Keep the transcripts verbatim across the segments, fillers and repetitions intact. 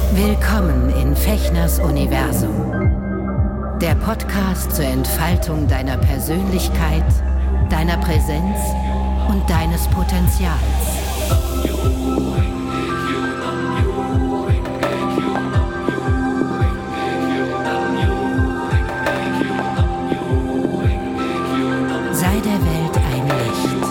Willkommen in Fechners Universum. Der Podcast zur Entfaltung deiner Persönlichkeit, deiner Präsenz und deines Potenzials. Sei der Welt ein Licht.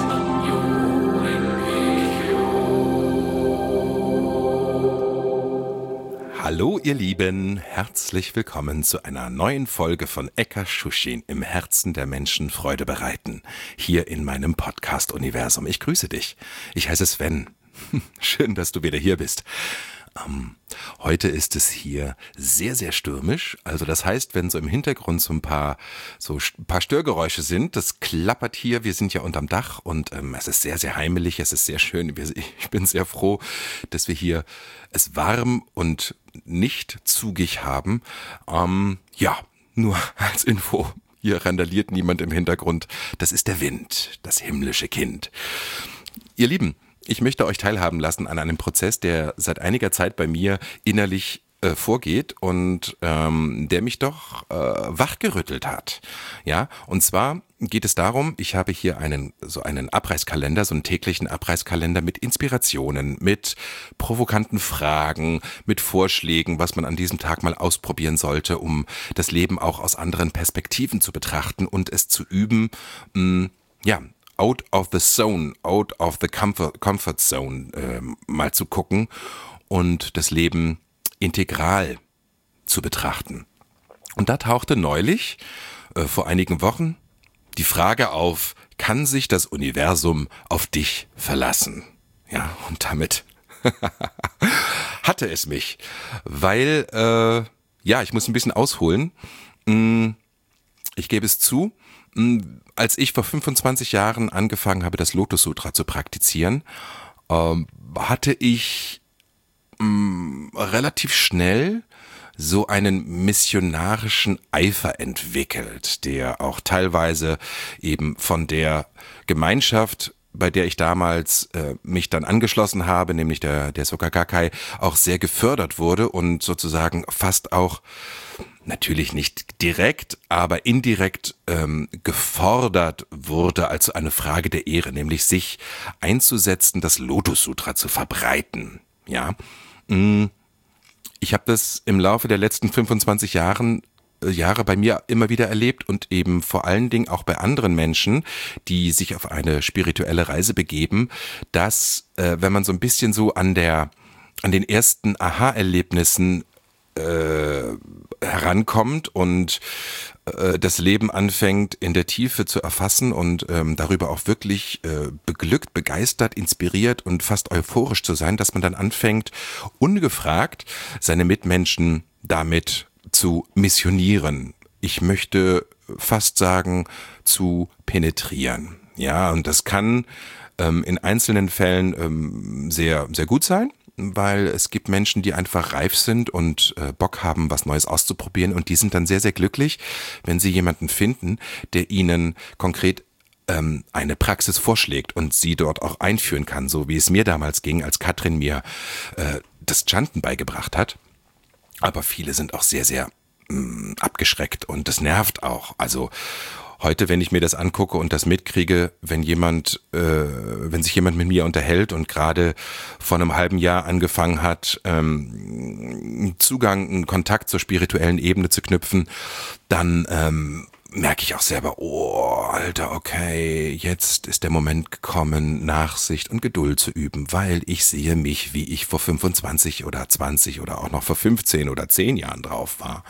Hallo ihr Lieben, herzlich willkommen zu einer neuen Folge von Eka Schuschin im Herzen der Menschen Freude bereiten, hier in meinem Podcast-Universum. Ich grüße dich, ich heiße Sven, schön, dass du wieder hier bist. Ähm, heute ist es hier sehr, sehr stürmisch, also das heißt, wenn so im Hintergrund so ein paar, so ein paar Störgeräusche sind, das klappert hier, wir sind ja unterm Dach und ähm, es ist sehr, sehr heimelig, es ist sehr schön, ich bin sehr froh, dass wir hier es warm und nicht zugig haben. Ähm, ja, nur als Info, hier randaliert niemand im Hintergrund, das ist der Wind, das himmlische Kind. Ihr Lieben, ich möchte euch teilhaben lassen an einem Prozess, der seit einiger Zeit bei mir innerlich äh, vorgeht und ähm, der mich doch äh, wachgerüttelt hat. Ja, und zwar geht es darum, ich habe hier einen so einen Abreißkalender, so einen täglichen Abreißkalender mit Inspirationen, mit provokanten Fragen, mit Vorschlägen, was man an diesem Tag mal ausprobieren sollte, um das Leben auch aus anderen Perspektiven zu betrachten und es zu üben. Mh, ja, out of the zone, out of the comfort, comfort zone äh, mal zu gucken und das Leben integral zu betrachten. Und da tauchte neulich, äh, vor einigen Wochen, die Frage auf, kann sich das Universum auf dich verlassen? Ja, und damit hatte es mich, weil, äh, ja, ich muss ein bisschen ausholen. Ich gebe es zu, als ich vor fünfundzwanzig Jahren angefangen habe, das Lotus Sutra zu praktizieren, ähm, hatte ich mh, relativ schnell so einen missionarischen Eifer entwickelt, der auch teilweise eben von der Gemeinschaft, bei der ich damals äh, mich dann angeschlossen habe, nämlich der, der Soka Gakkai, auch sehr gefördert wurde und sozusagen fast auch natürlich nicht direkt, aber indirekt ähm, gefordert wurde als eine Frage der Ehre, nämlich sich einzusetzen, das Lotus Sutra zu verbreiten. Ja, ich habe das im Laufe der letzten fünfundzwanzig Jahren äh, Jahre bei mir immer wieder erlebt und eben vor allen Dingen auch bei anderen Menschen, die sich auf eine spirituelle Reise begeben, dass äh, wenn man so ein bisschen so an der an den ersten Aha-Erlebnissen Äh, herankommt und äh, das Leben anfängt in der Tiefe zu erfassen und ähm, darüber auch wirklich äh, beglückt, begeistert, inspiriert und fast euphorisch zu sein, dass man dann anfängt, ungefragt seine Mitmenschen damit zu missionieren. Ich möchte fast sagen, zu penetrieren. Ja, und das kann ähm, in einzelnen Fällen ähm, sehr, sehr gut sein, weil es gibt Menschen, die einfach reif sind und äh, Bock haben, was Neues auszuprobieren und die sind dann sehr, sehr glücklich, wenn sie jemanden finden, der ihnen konkret ähm, eine Praxis vorschlägt und sie dort auch einführen kann, so wie es mir damals ging, als Katrin mir äh, das Chanten beigebracht hat. Aber viele sind auch sehr, sehr mh, abgeschreckt und das nervt auch. Also heute, wenn ich mir das angucke und das mitkriege, wenn jemand, äh, wenn sich jemand mit mir unterhält und gerade vor einem halben Jahr angefangen hat, ähm, Zugang, einen Kontakt zur spirituellen Ebene zu knüpfen, dann ähm, merke ich auch selber, oh, Alter, okay, jetzt ist der Moment gekommen, Nachsicht und Geduld zu üben, weil ich sehe mich, wie ich vor fünfundzwanzig oder zwanzig oder auch noch vor fünfzehn oder zehn Jahren drauf war.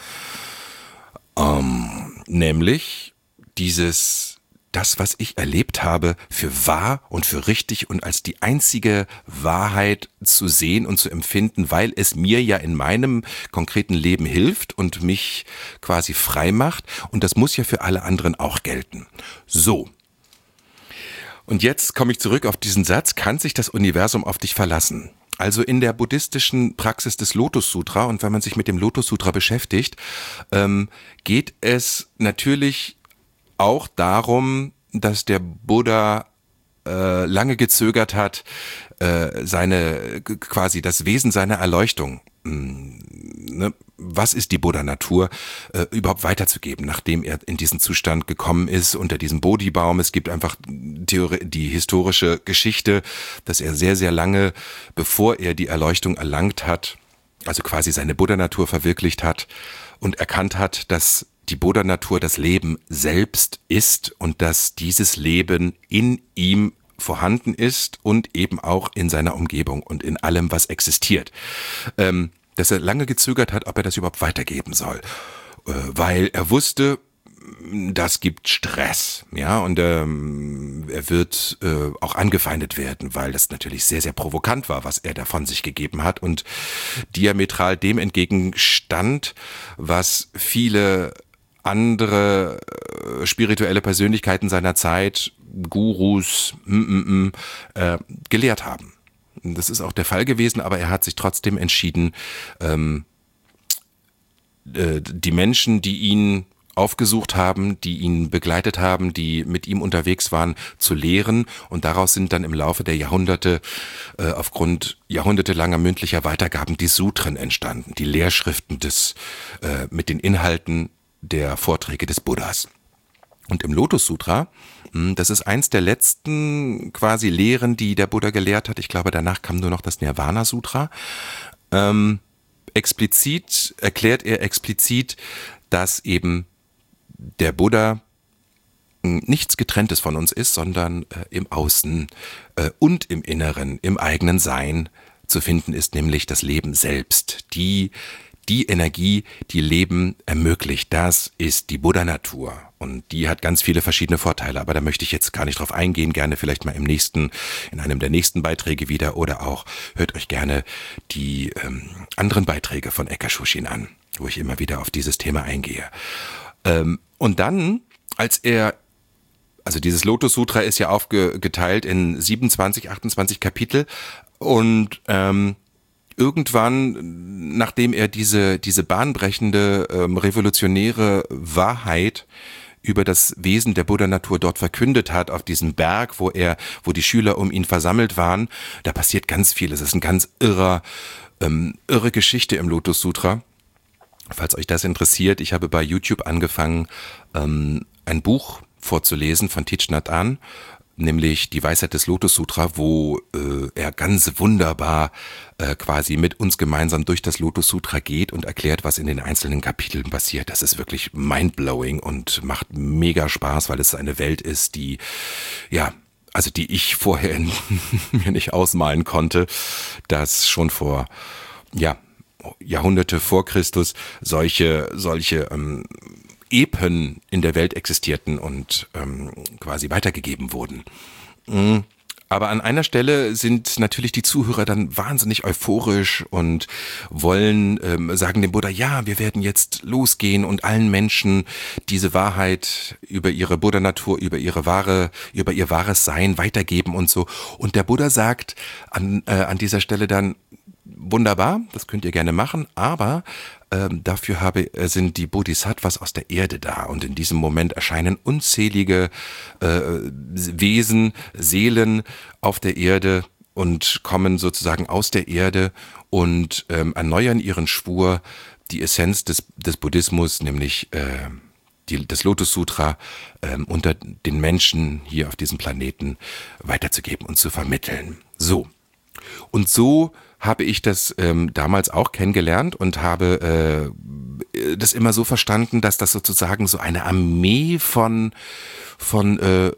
Ähm, nämlich dieses, das, was ich erlebt habe, für wahr und für richtig und als die einzige Wahrheit zu sehen und zu empfinden, weil es mir ja in meinem konkreten Leben hilft und mich quasi frei macht. Und das muss ja für alle anderen auch gelten. So. Und jetzt komme ich zurück auf diesen Satz, kann sich das Universum auf dich verlassen? Also in der buddhistischen Praxis des Lotus Sutra und wenn man sich mit dem Lotus Sutra beschäftigt, ähm, geht es natürlich auch darum, dass der Buddha äh, lange gezögert hat, äh, seine quasi das Wesen seiner Erleuchtung mh, ne, was ist die Buddha-Natur, äh, überhaupt weiterzugeben, nachdem er in diesen Zustand gekommen ist, unter diesem Bodhi-Baum. Es gibt einfach Theorie, die historische Geschichte, dass er sehr, sehr lange, bevor er die Erleuchtung erlangt hat, also quasi seine Buddha-Natur verwirklicht hat und erkannt hat, dass die Buddha-Natur das Leben selbst ist und dass dieses Leben in ihm vorhanden ist und eben auch in seiner Umgebung und in allem, was existiert. Ähm, dass er lange gezögert hat, ob er das überhaupt weitergeben soll, äh, weil er wusste, das gibt Stress, ja, und ähm, er wird äh, auch angefeindet werden, weil das natürlich sehr, sehr provokant war, was er da von sich gegeben hat und diametral dem entgegenstand, was viele andere äh, spirituelle Persönlichkeiten seiner Zeit, Gurus, mm, mm, mm, äh, gelehrt haben. Das ist auch der Fall gewesen, aber er hat sich trotzdem entschieden, ähm, äh, die Menschen, die ihn aufgesucht haben, die ihn begleitet haben, die mit ihm unterwegs waren, zu lehren. Und daraus sind dann im Laufe der Jahrhunderte, äh, aufgrund jahrhundertelanger mündlicher Weitergaben, die Sutren entstanden, die Lehrschriften des, äh, mit den Inhalten der Vorträge des Buddhas. Und im Lotus Sutra, das ist eins der letzten quasi Lehren, die der Buddha gelehrt hat. Ich glaube, danach kam nur noch das Nirvana Sutra. Ähm, explizit erklärt er explizit, dass eben der Buddha nichts Getrenntes von uns ist, sondern äh, im Außen äh, und im Inneren, im eigenen Sein zu finden ist, nämlich das Leben selbst. Die Die Energie, die Leben ermöglicht, das ist die Buddha-Natur. Und die hat ganz viele verschiedene Vorteile, aber da möchte ich jetzt gar nicht drauf eingehen, gerne vielleicht mal im nächsten, in einem der nächsten Beiträge wieder oder auch hört euch gerne die ähm, anderen Beiträge von Eka Shushin an, wo ich immer wieder auf dieses Thema eingehe. Ähm, und dann, als er, also dieses Lotus Sutra ist ja aufgeteilt in siebenundzwanzig, achtundzwanzig Kapitel und ähm, irgendwann, nachdem er diese, diese bahnbrechende, ähm, revolutionäre Wahrheit über das Wesen der Buddha-Natur dort verkündet hat, auf diesem Berg, wo er, wo die Schüler um ihn versammelt waren, da passiert ganz viel. Es ist ein ganz irrer, ähm, irre Geschichte im Lotus Sutra. Falls euch das interessiert, ich habe bei YouTube angefangen, ähm, ein Buch vorzulesen von Thich Nhat Hanh, nämlich die Weisheit des Lotus Sutra, wo äh, er ganz wunderbar äh, quasi mit uns gemeinsam durch das Lotus Sutra geht und erklärt, was in den einzelnen Kapiteln passiert. Das ist wirklich mindblowing und macht mega Spaß, weil es eine Welt ist, die, ja, also die ich vorher mir nicht ausmalen konnte, dass schon vor, ja, Jahrhunderte vor Christus solche, solche ähm, Epen in der Welt existierten und ähm, quasi weitergegeben wurden. Aber an einer Stelle sind natürlich die Zuhörer dann wahnsinnig euphorisch und wollen, ähm, sagen dem Buddha, ja, wir werden jetzt losgehen und allen Menschen diese Wahrheit über ihre Buddha-Natur, über ihre wahre, über ihr wahres Sein weitergeben und so. Und der Buddha sagt an, äh, an dieser Stelle dann, wunderbar, das könnt ihr gerne machen, aber ähm, dafür habe, äh, sind die Bodhisattvas aus der Erde da und in diesem Moment erscheinen unzählige äh, Wesen, Seelen auf der Erde und kommen sozusagen aus der Erde und ähm, erneuern ihren Schwur, die Essenz des, des Buddhismus, nämlich äh, die, das Lotus Sutra ähm, unter den Menschen hier auf diesem Planeten weiterzugeben und zu vermitteln. So. Und so habe ich das ähm, damals auch kennengelernt und habe äh, das immer so verstanden, dass das sozusagen so eine Armee von, von äh,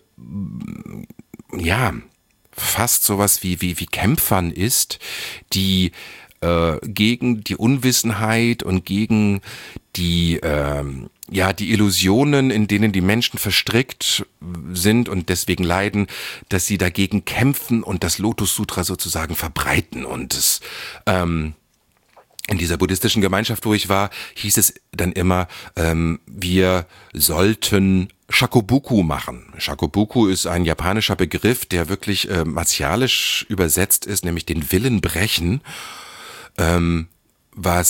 ja, fast sowas wie, wie, wie Kämpfern ist, die äh, gegen die Unwissenheit und gegen die, äh, ja, die Illusionen, in denen die Menschen verstrickt sind und deswegen leiden, dass sie dagegen kämpfen und das Lotus Sutra sozusagen verbreiten. Und es, ähm, in dieser buddhistischen Gemeinschaft, wo ich war, hieß es dann immer, ähm, wir sollten Shakobuku machen. Shakobuku ist ein japanischer Begriff, der wirklich äh, martialisch übersetzt ist, nämlich den Willen brechen, ähm, was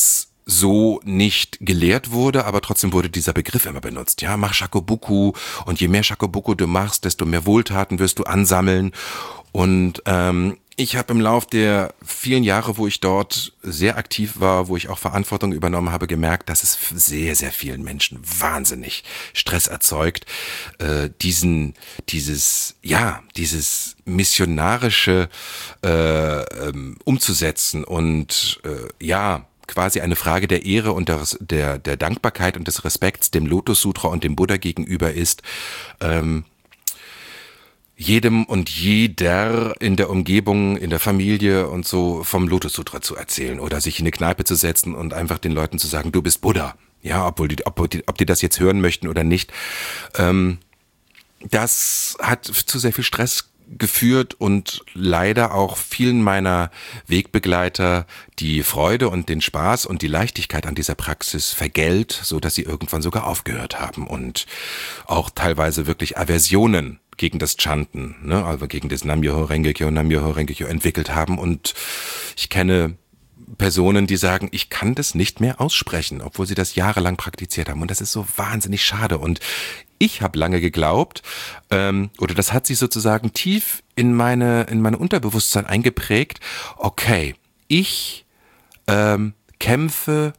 so nicht gelehrt wurde, aber trotzdem wurde dieser Begriff immer benutzt. Ja, mach Shakobuku, und je mehr Shakobuku du machst, desto mehr Wohltaten wirst du ansammeln. Und ähm, ich habe im Lauf der vielen Jahre, wo ich dort sehr aktiv war, wo ich auch Verantwortung übernommen habe, gemerkt, dass es sehr, sehr vielen Menschen wahnsinnig Stress erzeugt, äh, diesen, dieses, ja, dieses missionarische äh, ähm, umzusetzen und äh, ja, quasi eine Frage der Ehre und der, der, der Dankbarkeit und des Respekts dem Lotus Sutra und dem Buddha gegenüber ist, ähm, jedem und jeder in der Umgebung, in der Familie und so vom Lotus Sutra zu erzählen oder sich in eine Kneipe zu setzen und einfach den Leuten zu sagen, du bist Buddha. Ja, obwohl die, ob, die, ob die das jetzt hören möchten oder nicht. Ähm, das hat zu sehr viel Stress geführt und leider auch vielen meiner Wegbegleiter die Freude und den Spaß und die Leichtigkeit an dieser Praxis vergällt, so dass sie irgendwann sogar aufgehört haben und auch teilweise wirklich Aversionen gegen das Chanten, ne, also gegen das Nam-myoho Renge-kyo, Nam-myoho Renge-kyo entwickelt haben. Und ich kenne Personen, die sagen, ich kann das nicht mehr aussprechen, obwohl sie das jahrelang praktiziert haben. Und das ist so wahnsinnig schade. Und ich habe lange geglaubt, ähm, oder das hat sich sozusagen tief in meine, in mein Unterbewusstsein eingeprägt, okay, ich ähm, kämpfe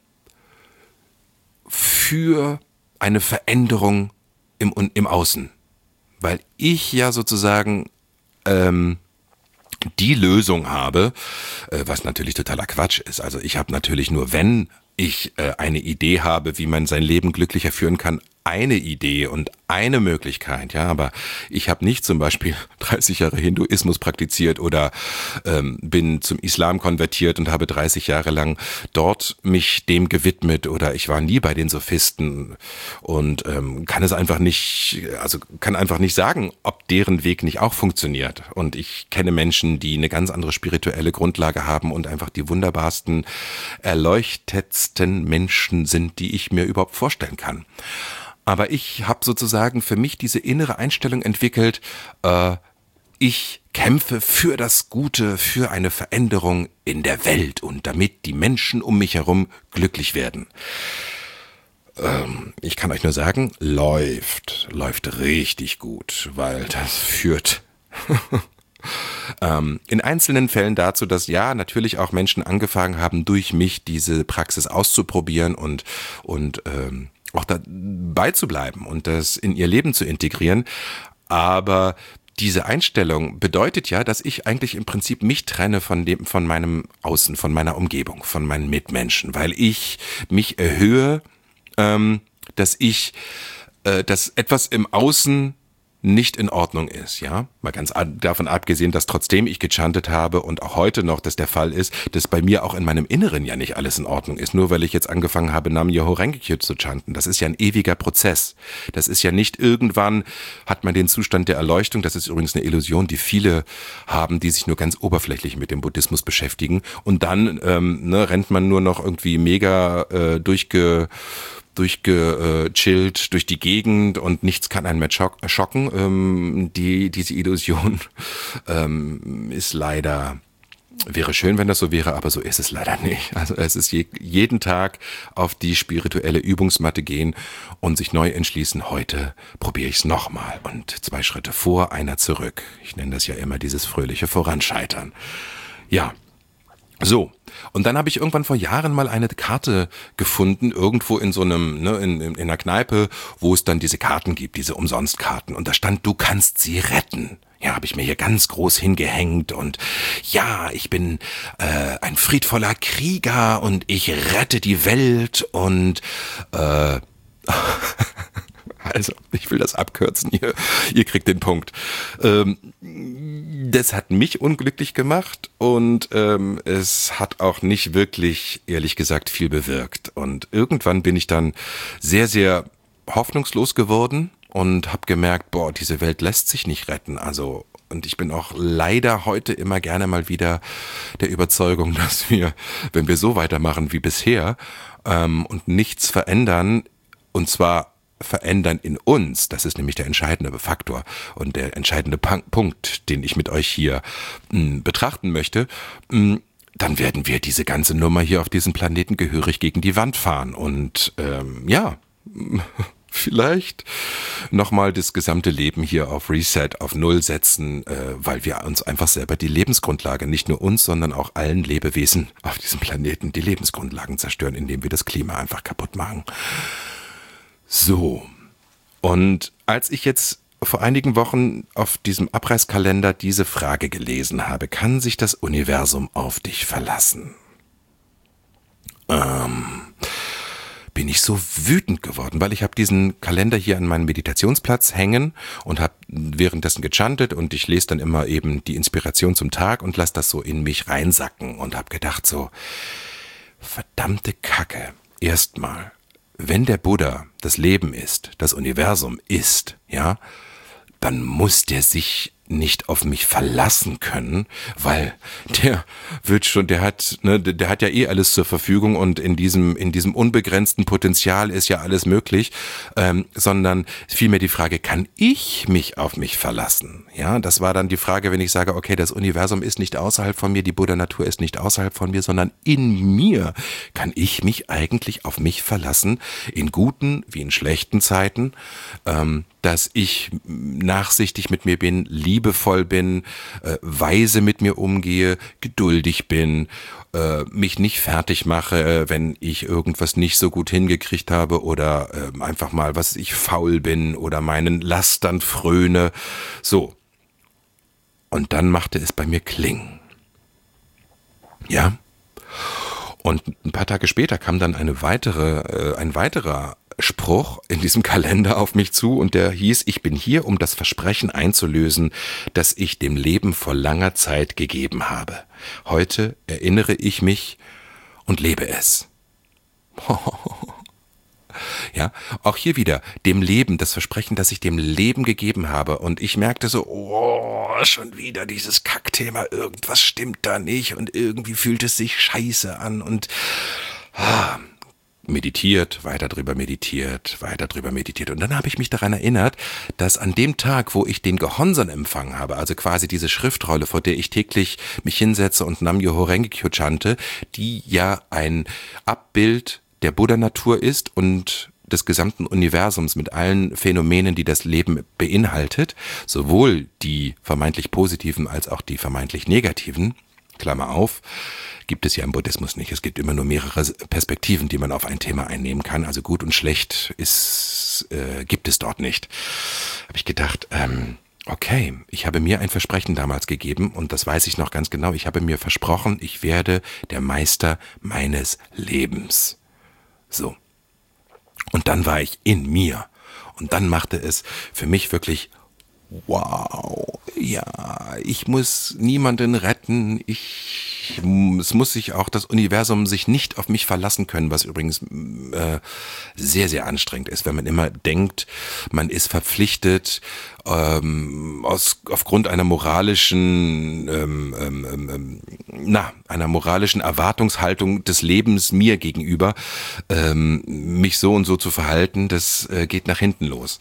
für eine Veränderung im, im Außen. Weil ich ja sozusagen ähm, die Lösung habe, äh, was natürlich totaler Quatsch ist. Also ich habe natürlich nur, wenn ich äh, eine Idee habe, wie man sein Leben glücklicher führen kann, eine Idee und eine Möglichkeit, ja, aber ich habe nicht zum Beispiel dreißig Jahre Hinduismus praktiziert oder ähm, bin zum Islam konvertiert und habe dreißig Jahre lang dort mich dem gewidmet oder ich war nie bei den Sophisten und ähm, kann es einfach nicht, also kann einfach nicht sagen, ob deren Weg nicht auch funktioniert. Und ich kenne Menschen, die eine ganz andere spirituelle Grundlage haben und einfach die wunderbarsten, erleuchtetsten Menschen sind, die ich mir überhaupt vorstellen kann. Aber ich habe sozusagen für mich diese innere Einstellung entwickelt, äh, ich kämpfe für das Gute, für eine Veränderung in der Welt und damit die Menschen um mich herum glücklich werden. Ähm, ich kann euch nur sagen, läuft, läuft richtig gut, weil das führt ähm, in einzelnen Fällen dazu, dass ja natürlich auch Menschen angefangen haben, durch mich diese Praxis auszuprobieren und, und ähm, auch dabei zu bleiben und das in ihr Leben zu integrieren. Aber diese Einstellung bedeutet ja, dass ich eigentlich im Prinzip mich trenne von dem, von meinem Außen, von meiner Umgebung, von meinen Mitmenschen, weil ich mich erhöhe, ähm, dass ich, äh, dass etwas im Außen nicht in Ordnung ist, ja, mal ganz davon abgesehen, dass trotzdem ich gechantet habe und auch heute noch das der Fall ist, dass bei mir auch in meinem Inneren ja nicht alles in Ordnung ist, nur weil ich jetzt angefangen habe, Nam-myoho Renge-kyo zu chanten. Das ist ja ein ewiger Prozess. Das ist ja nicht irgendwann hat man den Zustand der Erleuchtung, das ist übrigens eine Illusion, die viele haben, die sich nur ganz oberflächlich mit dem Buddhismus beschäftigen und dann ähm, ne, rennt man nur noch irgendwie mega äh, durchge durchgechillt durch die Gegend und nichts kann einen mehr schocken. Ähm, die, diese Illusion ähm, ist leider, wäre schön, wenn das so wäre, aber so ist es leider nicht. Also es ist je, jeden Tag auf die spirituelle Übungsmatte gehen und sich neu entschließen, heute probiere ich es nochmal und zwei Schritte vor, einer zurück. Ich nenne das ja immer dieses fröhliche Voranscheitern. Ja. So, und dann habe ich irgendwann vor Jahren mal eine Karte gefunden, irgendwo in so einem, ne, in, in, in einer Kneipe, wo es dann diese Karten gibt, diese Umsonstkarten. Und da stand, du kannst sie retten. Ja, habe ich mir hier ganz groß hingehängt und ja, ich bin äh, ein friedvoller Krieger und ich rette die Welt und äh, also, ich will das abkürzen, ihr, ihr kriegt den Punkt. Ähm, das hat mich unglücklich gemacht und ähm, es hat auch nicht wirklich, ehrlich gesagt, viel bewirkt. Und irgendwann bin ich dann sehr, sehr hoffnungslos geworden und habe gemerkt, boah, diese Welt lässt sich nicht retten. Also, und ich bin auch leider heute immer gerne mal wieder der Überzeugung, dass wir, wenn wir so weitermachen wie bisher ähm, und nichts verändern, und zwar verändern in uns, das ist nämlich der entscheidende Faktor und der entscheidende Punkt, den ich mit euch hier mh, betrachten möchte, mh, dann werden wir diese ganze Nummer hier auf diesem Planeten gehörig gegen die Wand fahren. Und ähm, ja, vielleicht nochmal das gesamte Leben hier auf Reset, auf Null setzen, äh, weil wir uns einfach selber die Lebensgrundlage, nicht nur uns, sondern auch allen Lebewesen auf diesem Planeten die Lebensgrundlagen zerstören, indem wir das Klima einfach kaputt machen. So, und als ich jetzt vor einigen Wochen auf diesem Abreißkalender diese Frage gelesen habe, kann sich das Universum auf dich verlassen? Ähm, bin ich so wütend geworden, weil ich habe diesen Kalender hier an meinem Meditationsplatz hängen und habe währenddessen gechantet und ich lese dann immer eben die Inspiration zum Tag und lasse das so in mich reinsacken und habe gedacht so, verdammte Kacke, erstmal, wenn der Buddha das Leben ist, das Universum ist, ja, dann muss der sich nicht auf mich verlassen können, weil der wird schon, der hat, ne, der hat ja eh alles zur Verfügung und in diesem, in diesem unbegrenzten Potenzial ist ja alles möglich, ähm, sondern vielmehr die Frage, kann ich mich auf mich verlassen? Ja, das war dann die Frage, wenn ich sage, okay, das Universum ist nicht außerhalb von mir, die Buddha-Natur ist nicht außerhalb von mir, sondern in mir. Kann ich mich eigentlich auf mich verlassen, in guten wie in schlechten Zeiten, ähm, dass ich nachsichtig mit mir bin, liebevoll bin, äh, weise mit mir umgehe, geduldig bin, äh, mich nicht fertig mache, äh, wenn ich irgendwas nicht so gut hingekriegt habe oder äh, einfach mal, was ich faul bin oder meinen Lastern fröne. So. Und dann machte es bei mir Kling. Ja. Und ein paar Tage später kam dann eine weitere, äh, ein weiterer Spruch in diesem Kalender auf mich zu und der hieß, ich bin hier, um das Versprechen einzulösen, das ich dem Leben vor langer Zeit gegeben habe. Heute erinnere ich mich und lebe es. Ja, auch hier wieder, dem Leben, das Versprechen, das ich dem Leben gegeben habe. Und ich merkte so, oh, schon wieder dieses Kackthema, irgendwas stimmt da nicht und irgendwie fühlt es sich scheiße an und ah, meditiert, weiter drüber meditiert, weiter drüber meditiert. Und dann habe ich mich daran erinnert, dass an dem Tag, wo ich den Gehonson empfangen habe, also quasi diese Schriftrolle, vor der ich täglich mich hinsetze und Nam-myoho Renge-kyo chante, die ja ein Abbild der Buddha-Natur ist und des gesamten Universums mit allen Phänomenen, die das Leben beinhaltet, sowohl die vermeintlich positiven als auch die vermeintlich negativen, Klammer auf, gibt es ja im Buddhismus nicht. Es gibt immer nur mehrere Perspektiven, die man auf ein Thema einnehmen kann. Also gut und schlecht ist, äh, gibt es dort nicht. Habe ich gedacht, ähm, okay, ich habe mir ein Versprechen damals gegeben und das weiß ich noch ganz genau. Ich habe mir versprochen, ich werde der Meister meines Lebens. So. Und dann war ich in mir. Und dann machte es für mich wirklich wow, ja, ich muss niemanden retten, ich, es muss sich auch das Universum sich nicht auf mich verlassen können, was übrigens äh, sehr, sehr anstrengend ist, wenn man immer denkt, man ist verpflichtet, ähm, aus, aufgrund einer moralischen, ähm, ähm, ähm, na, einer moralischen Erwartungshaltung des Lebens mir gegenüber, ähm, mich so und so zu verhalten, das äh, geht nach hinten los.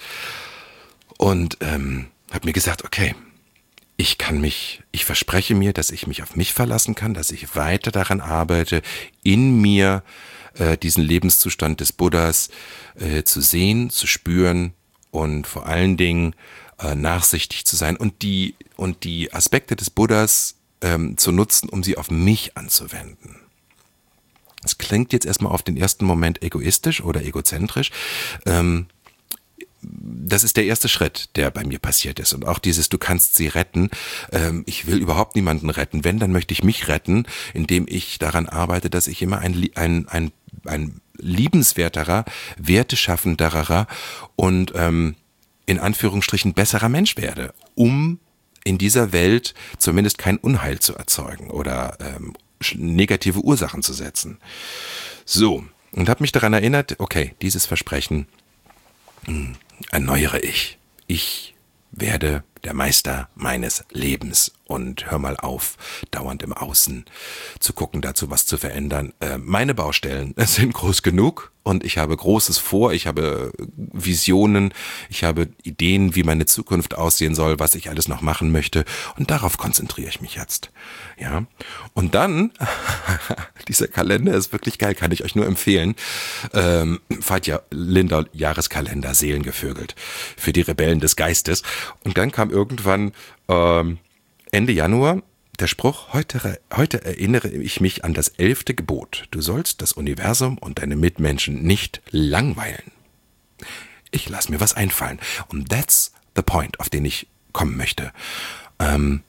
Und ähm, habe mir gesagt, okay, ich kann mich, ich verspreche mir, dass ich mich auf mich verlassen kann, dass ich weiter daran arbeite, in mir äh, diesen Lebenszustand des Buddhas äh, zu sehen, zu spüren und vor allen Dingen äh, nachsichtig zu sein und die, und die Aspekte des Buddhas ähm, zu nutzen, um sie auf mich anzuwenden. Es klingt jetzt erstmal auf den ersten Moment egoistisch oder egozentrisch, ähm, das ist der erste Schritt, der bei mir passiert ist. Und auch dieses, du kannst sie retten. Ähm, ich will überhaupt niemanden retten. Wenn, dann möchte ich mich retten, indem ich daran arbeite, dass ich immer ein, ein, ein, ein liebenswerterer, werteschaffenderer und ähm, in Anführungsstrichen besserer Mensch werde, um in dieser Welt zumindest kein Unheil zu erzeugen oder ähm, negative Ursachen zu setzen. So, und habe mich daran erinnert, okay, dieses Versprechen mh, erneuere ich. Ich werde der Meister meines Lebens und hör mal auf, dauernd im Außen zu gucken, dazu was zu verändern. Äh, meine Baustellen sind groß genug und ich habe Großes vor, ich habe Visionen, ich habe Ideen, wie meine Zukunft aussehen soll, was ich alles noch machen möchte und darauf konzentriere ich mich jetzt. Ja, und dann, dieser Kalender ist wirklich geil, kann ich euch nur empfehlen, ähm, Fatja Linder Jahreskalender Seelengevögelt für die Rebellen des Geistes. Und dann kam irgendwann ähm, Ende Januar der Spruch, heute, heute erinnere ich mich an das elfte Gebot. Du sollst das Universum und deine Mitmenschen nicht langweilen. Ich lasse mir was einfallen. Und that's the point, auf den ich kommen möchte. Ähm,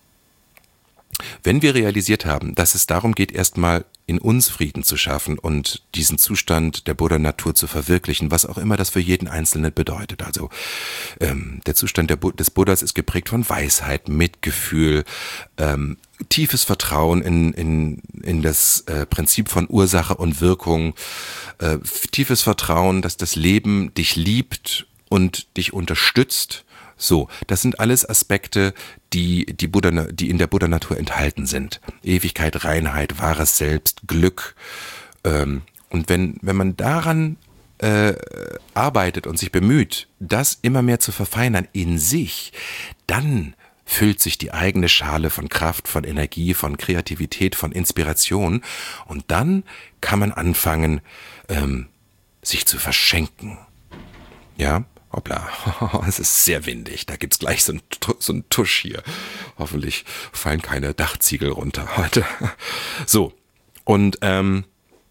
wenn wir realisiert haben, dass es darum geht, erstmal in uns Frieden zu schaffen und diesen Zustand der Buddha-Natur zu verwirklichen, was auch immer das für jeden Einzelnen bedeutet. Also ähm, der Zustand der Bu- des Buddhas ist geprägt von Weisheit, Mitgefühl, ähm, tiefes Vertrauen in, in, in das äh, Prinzip von Ursache und Wirkung, äh, tiefes Vertrauen, dass das Leben dich liebt und dich unterstützt. So, das sind alles Aspekte, die, die, Buddha, die in der Buddha-Natur enthalten sind. Ewigkeit, Reinheit, wahres Selbst, Glück. Ähm, und wenn, wenn man daran äh, arbeitet und sich bemüht, das immer mehr zu verfeinern in sich, dann füllt sich die eigene Schale von Kraft, von Energie, von Kreativität, von Inspiration. Und dann kann man anfangen, ähm, sich zu verschenken. Ja? Hoppla, es ist sehr windig, da gibt's gleich so einen so ein Tusch hier. Hoffentlich fallen keine Dachziegel runter heute. So, und ähm,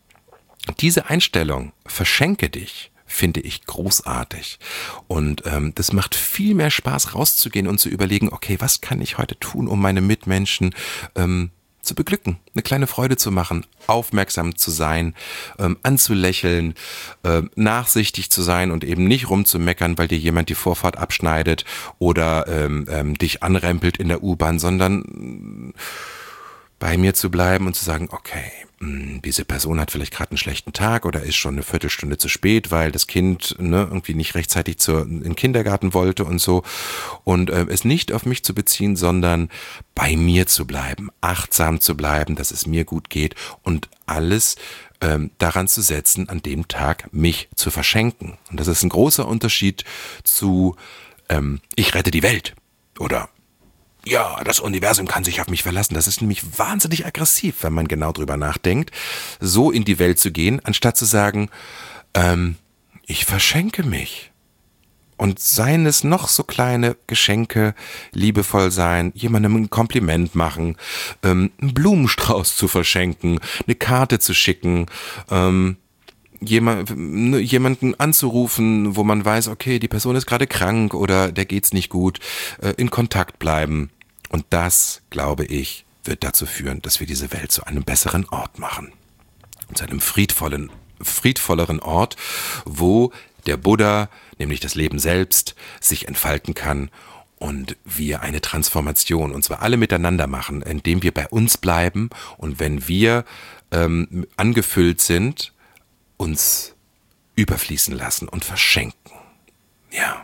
diese Einstellung, verschenke dich, finde ich großartig. Und ähm, das macht viel mehr Spaß, rauszugehen und zu überlegen, okay, was kann ich heute tun, um meine Mitmenschen ähm, zu beglücken, eine kleine Freude zu machen, aufmerksam zu sein, ähm, anzulächeln, ähm, nachsichtig zu sein und eben nicht rumzumeckern, weil dir jemand die Vorfahrt abschneidet oder ähm, ähm, dich anrempelt in der U-Bahn, sondern bei mir zu bleiben und zu sagen, okay, mh, diese Person hat vielleicht gerade einen schlechten Tag oder ist schon eine Viertelstunde zu spät, weil das Kind ne, irgendwie nicht rechtzeitig zur, in den Kindergarten wollte und so. Und äh, es nicht auf mich zu beziehen, sondern bei mir zu bleiben, achtsam zu bleiben, dass es mir gut geht und alles ähm, daran zu setzen, an dem Tag mich zu verschenken. Und das ist ein großer Unterschied zu ähm, ich rette die Welt oder ja, das Universum kann sich auf mich verlassen. Das ist nämlich wahnsinnig aggressiv, wenn man genau drüber nachdenkt, so in die Welt zu gehen, anstatt zu sagen, ähm, ich verschenke mich. Und seien es noch so kleine Geschenke, liebevoll sein, jemandem ein Kompliment machen, ähm, einen Blumenstrauß zu verschenken, eine Karte zu schicken, ähm, jemand, jemanden anzurufen, wo man weiß, okay, die Person ist gerade krank oder der geht's nicht gut, äh, in Kontakt bleiben. Und das, glaube ich, wird dazu führen, dass wir diese Welt zu einem besseren Ort machen. Zu einem friedvollen, friedvolleren Ort, wo der Buddha, nämlich das Leben selbst, sich entfalten kann und wir eine Transformation, und zwar alle miteinander machen, indem wir bei uns bleiben und wenn wir ähm, angefüllt sind, uns überfließen lassen und verschenken. Ja.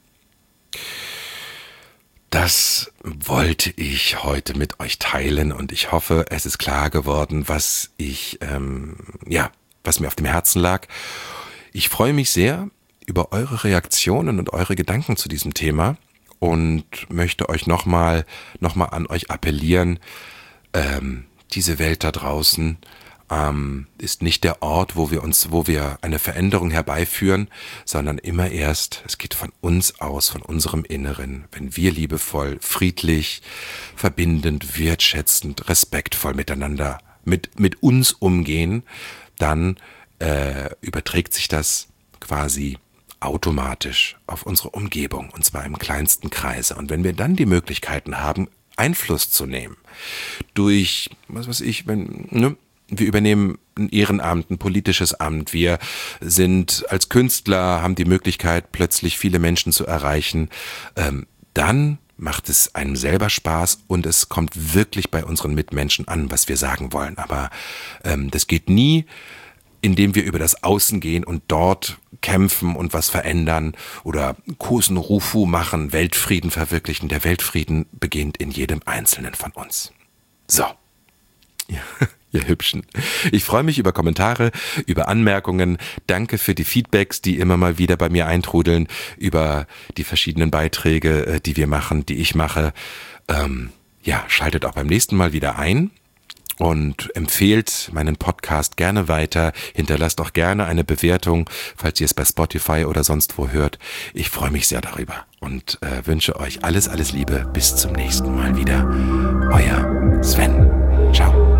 Das wollte ich heute mit euch teilen und ich hoffe, es ist klar geworden, was ich, ähm, ja, was mir auf dem Herzen lag. Ich freue mich sehr über eure Reaktionen und eure Gedanken zu diesem Thema und möchte euch nochmal, nochmal an euch appellieren, ähm, diese Welt da draußen ähm, ist nicht der Ort, wo wir uns, wo wir eine Veränderung herbeiführen, sondern immer erst, es geht von uns aus, von unserem Inneren, wenn wir liebevoll, friedlich, verbindend, wertschätzend, respektvoll miteinander, mit, mit uns umgehen, dann äh, überträgt sich das quasi automatisch auf unsere Umgebung, und zwar im kleinsten Kreise. Und wenn wir dann die Möglichkeiten haben, Einfluss zu nehmen, durch, was weiß ich, wenn, ne, wir übernehmen ein Ehrenamt, ein politisches Amt, wir sind als Künstler, haben die Möglichkeit, plötzlich viele Menschen zu erreichen, ähm, dann macht es einem selber Spaß und es kommt wirklich bei unseren Mitmenschen an, was wir sagen wollen. Aber ähm, das geht nie, indem wir über das Außen gehen und dort kämpfen und was verändern oder Kosen Rufu machen, Weltfrieden verwirklichen. Der Weltfrieden beginnt in jedem Einzelnen von uns. So, Ihr Hübschen. Ich freue mich über Kommentare, über Anmerkungen. Danke für die Feedbacks, die immer mal wieder bei mir eintrudeln, über die verschiedenen Beiträge, die wir machen, die ich mache. Ähm, ja, schaltet auch beim nächsten Mal wieder ein und empfehlt meinen Podcast gerne weiter. Hinterlasst auch gerne eine Bewertung, falls ihr es bei Spotify oder sonst wo hört. Ich freue mich sehr darüber und äh, wünsche euch alles, alles Liebe. Bis zum nächsten Mal wieder. Euer Sven. Ciao.